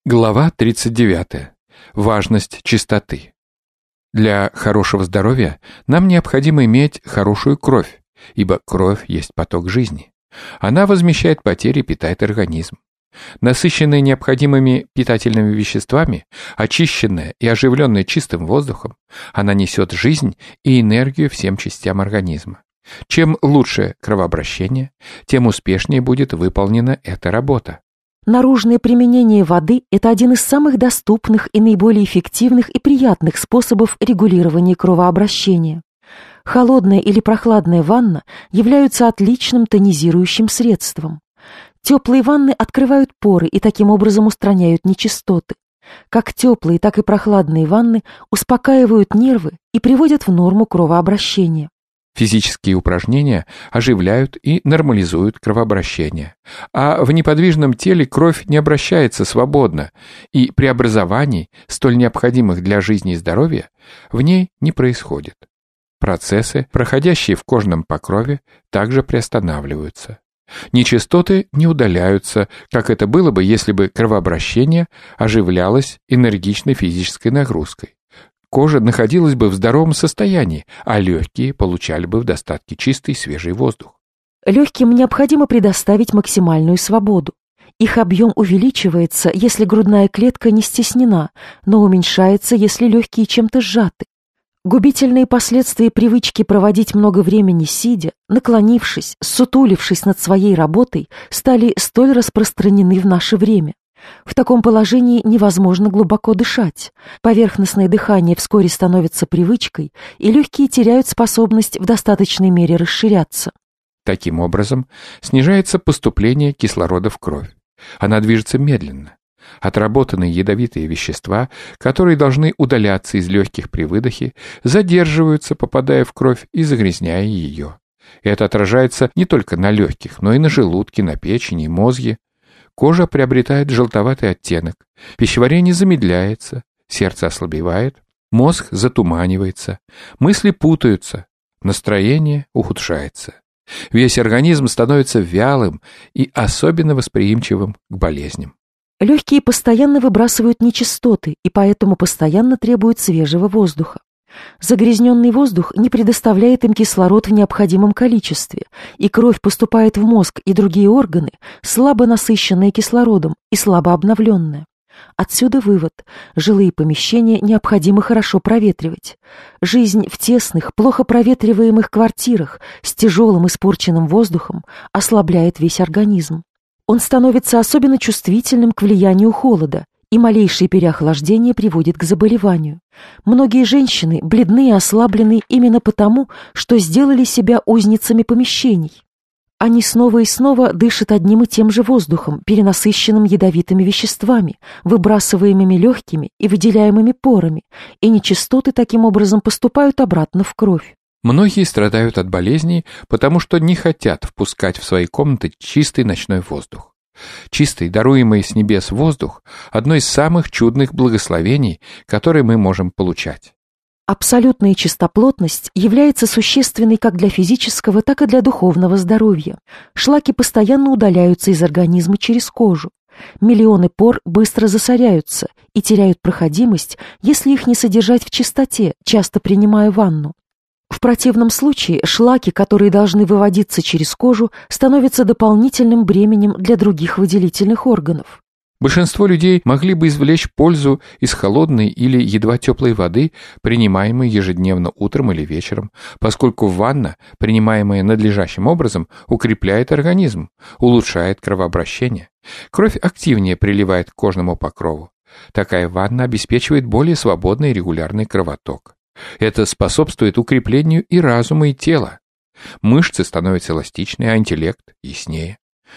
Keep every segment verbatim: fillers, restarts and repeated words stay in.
Глава тридцать девятая. Важность чистоты. Для хорошего здоровья нам необходимо иметь хорошую кровь, ибо кровь есть поток жизни. Она возмещает потери и питает организм. Насыщенная необходимыми питательными веществами, очищенная и оживленная чистым воздухом, она несет жизнь и энергию всем частям организма. Чем лучше кровообращение, тем успешнее будет выполнена эта работа. Наружное применение воды – это один из самых доступных и наиболее эффективных и приятных способов регулирования кровообращения. Холодная или прохладная ванна являются отличным тонизирующим средством. Теплые ванны открывают поры и таким образом устраняют нечистоты. Как теплые, так и прохладные ванны успокаивают нервы и приводят в норму кровообращение. Физические упражнения оживляют и нормализуют кровообращение, а в неподвижном теле кровь не обращается свободно, и преобразований, столь необходимых для жизни и здоровья, в ней не происходит. Процессы, проходящие в кожном покрове, также приостанавливаются. Нечистоты не удаляются, как это было бы, если бы кровообращение оживлялось энергичной физической нагрузкой. Кожа находилась бы в здоровом состоянии, а легкие получали бы в достатке чистый свежий воздух. Легким необходимо предоставить максимальную свободу. Их объем увеличивается, если грудная клетка не стеснена, но уменьшается, если легкие чем-то сжаты. Губительные последствия привычки проводить много времени сидя, наклонившись, сутулившись над своей работой, стали столь распространены в наше время. В таком положении невозможно глубоко дышать. Поверхностное дыхание вскоре становится привычкой, и легкие теряют способность в достаточной мере расширяться. Таким образом, снижается поступление кислорода в кровь. Она движется медленно. Отработанные ядовитые вещества, которые должны удаляться из легких при выдохе, задерживаются, попадая в кровь и загрязняя ее. Это отражается не только на легких, но и на желудке, на печени и мозге. Кожа приобретает желтоватый оттенок, пищеварение замедляется, сердце ослабевает, мозг затуманивается, мысли путаются, настроение ухудшается. Весь организм становится вялым и особенно восприимчивым к болезням. Легкие постоянно выбрасывают нечистоты и поэтому постоянно требуют свежего воздуха. Загрязненный воздух не предоставляет им кислород в необходимом количестве, и кровь поступает в мозг и другие органы, слабо насыщенная кислородом и слабо обновленная. Отсюда вывод: жилые помещения необходимо хорошо проветривать. Жизнь в тесных, плохо проветриваемых квартирах с тяжелым испорченным воздухом ослабляет весь организм. Он становится особенно чувствительным к влиянию холода, и малейшее переохлаждение приводит к заболеванию. Многие женщины бледны и ослаблены именно потому, что сделали себя узницами помещений. Они снова и снова дышат одним и тем же воздухом, перенасыщенным ядовитыми веществами, выбрасываемыми легкими и выделяемыми порами, и нечистоты таким образом поступают обратно в кровь. Многие страдают от болезней, потому что не хотят впускать в свои комнаты чистый ночной воздух. Чистый, даруемый с небес воздух – одно из самых чудных благословений, которые мы можем получать. Абсолютная чистоплотность является существенной как для физического, так и для духовного здоровья. Шлаки постоянно удаляются из организма через кожу. Миллионы пор быстро засоряются и теряют проходимость, если их не содержать в чистоте, часто принимая ванну. В противном случае шлаки, которые должны выводиться через кожу, становятся дополнительным бременем для других выделительных органов. Большинство людей могли бы извлечь пользу из холодной или едва теплой воды, принимаемой ежедневно утром или вечером, поскольку ванна, принимаемая надлежащим образом, укрепляет организм, улучшает кровообращение. Кровь активнее приливает к кожному покрову. Такая ванна обеспечивает более свободный и регулярный кровоток. Это способствует укреплению и разума, и тела. Мышцы становятся эластичнее, а интеллект яснее.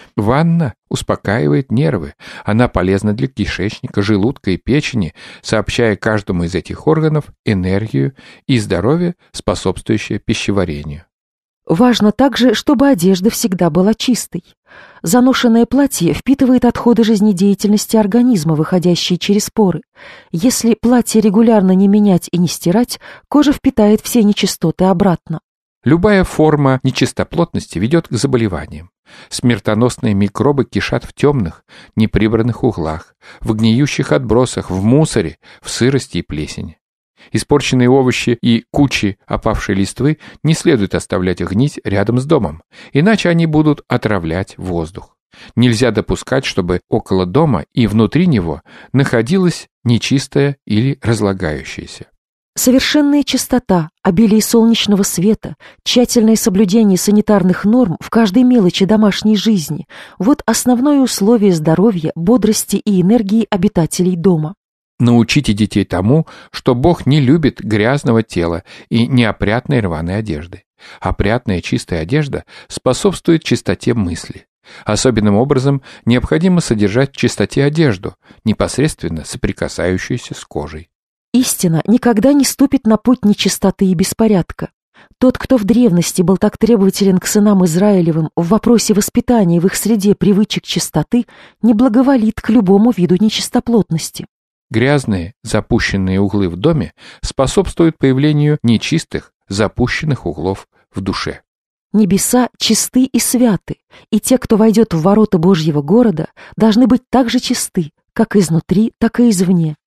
Ванна успокаивает нервы. Она полезна для кишечника, желудка и печени, сообщая каждому из этих органов энергию и здоровье, способствующее пищеварению. Важно также, чтобы одежда всегда была чистой. Заношенное платье впитывает отходы жизнедеятельности организма, выходящие через поры. Если платье регулярно не менять и не стирать, кожа впитает все нечистоты обратно. Любая форма нечистоплотности ведет к заболеваниям. Смертоносные микробы кишат в темных, неприбранных углах, в гниющих отбросах, в мусоре, в сырости и плесени. Испорченные овощи и кучи опавшей листвы не следует оставлять гнить рядом с домом, иначе они будут отравлять воздух. Нельзя допускать, чтобы около дома и внутри него находилось нечистое или разлагающееся. Совершенная чистота, обилие солнечного света, тщательное соблюдение санитарных норм в каждой мелочи домашней жизни – вот основное условие здоровья, бодрости и энергии обитателей дома. Научите детей тому, что Бог не любит грязного тела и неопрятной рваной одежды. Опрятная чистая одежда способствует чистоте мысли. Особенным образом необходимо содержать в чистоте одежду, непосредственно соприкасающуюся с кожей. Истина никогда не ступит на путь нечистоты и беспорядка. Тот, кто в древности был так требователен к сынам Израилевым в вопросе воспитания в их среде привычек чистоты, не благоволит к любому виду нечистоплотности. Грязные, запущенные углы в доме способствуют появлению нечистых, запущенных углов в душе. Небеса чисты и святы, и те, кто войдет в ворота Божьего города, должны быть так же чисты, как изнутри, так и извне.